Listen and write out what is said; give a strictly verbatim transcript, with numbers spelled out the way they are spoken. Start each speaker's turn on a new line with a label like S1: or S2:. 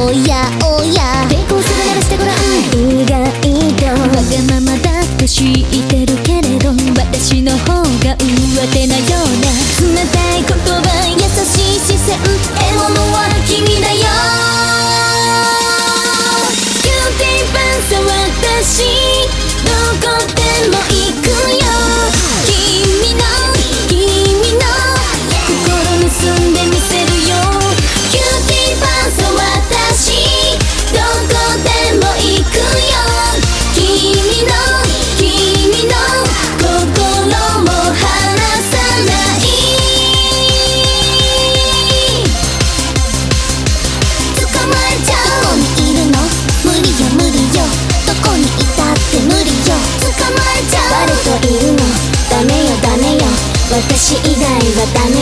S1: おやおや抵抗するならしてごらん。意外とわがままだと知ってるけれど私の方が上手なような冷たい言葉優しい視線獲物は君だよ。キューティーパンサ私どこでも行くよ。君の君の心盗んでみせるよ。キューティーパンサ私どこでも行くよ。君の君の心も離さない。捕まえちゃう。どこにいるの無理よ無理よ。どこにいたって無理よ。捕まえちゃう。誰といるのダメよダメよ。私以外はダメ